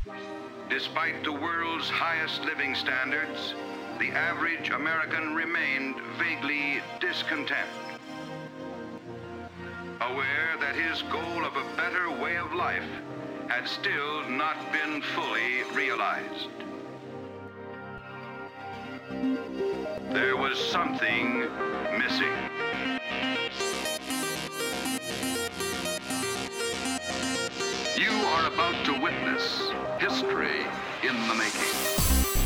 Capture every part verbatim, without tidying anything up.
Despite the world's highest living standards, the average American remained vaguely discontent, aware that his goal of a better way of life had still not been fully realized. There was something missing. You are about to witness history in the making.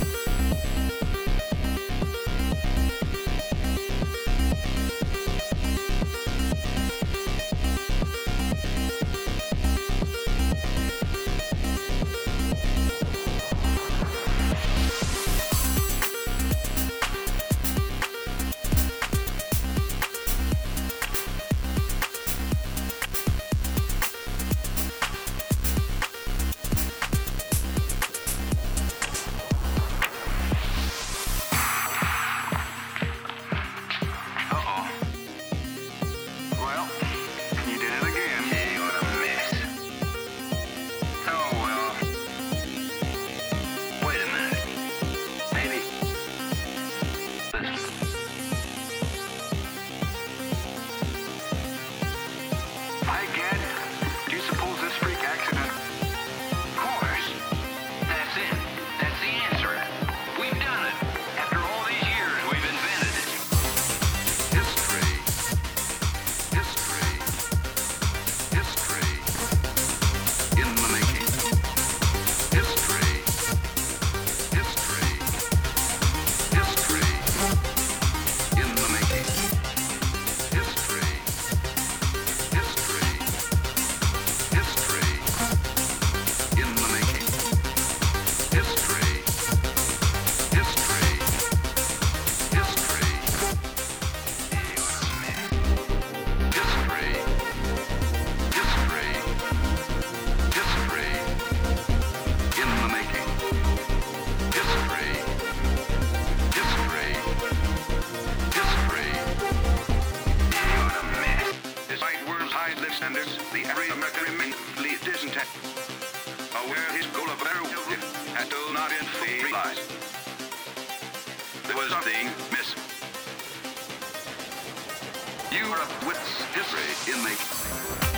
Standards, the average American remained discontent, aware his goal of better life had still not been fully realized. There was something missing. You are a witness history in making.